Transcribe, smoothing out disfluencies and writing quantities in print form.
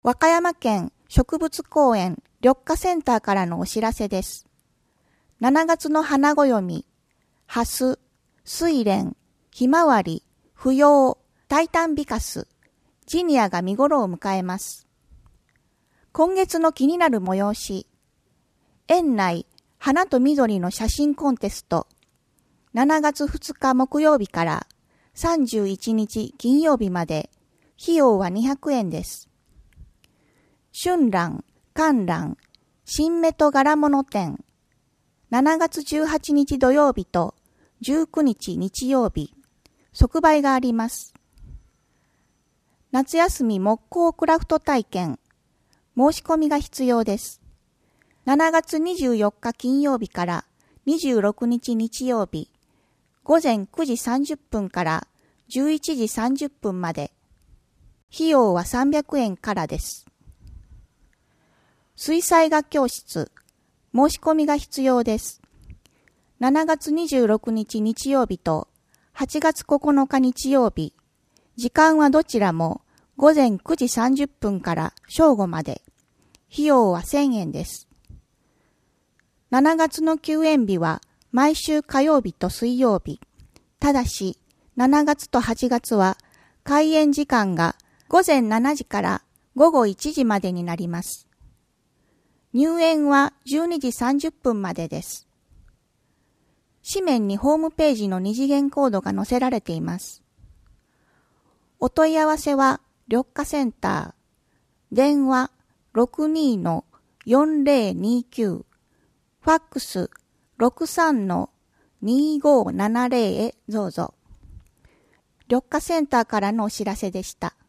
和歌山県植物公園緑化センターからのお知らせです。7月の花暦、ハス、睡蓮、ひまわり、芙蓉、タイタンビカス、ジニアが見頃を迎えます。今月の気になる催し、園内花と緑の写真コンテスト、7月2日木曜日から31日金曜日まで、費用は200円です。春蘭、観覧、新芽と柄物展、7月18日土曜日と19日日曜日、即売があります。夏休み木工クラフト体験、申し込みが必要です。7月24日金曜日から26日日曜日、午前9時30分から11時30分まで、費用は300円からです。水彩画教室、申し込みが必要です。7月26日日曜日と8月9日日曜日、時間はどちらも午前9時30分から正午まで、費用は1000円です。7月の休園日は毎週火曜日と水曜日、ただし7月と8月は開園時間が午前7時から午後1時までになります。入園は12時30分までです。紙面にホームページの二次元コードが載せられています。お問い合わせは緑化センター、電話 62-4029、ファックス 63-2570 へどうぞ。緑化センターからのお知らせでした。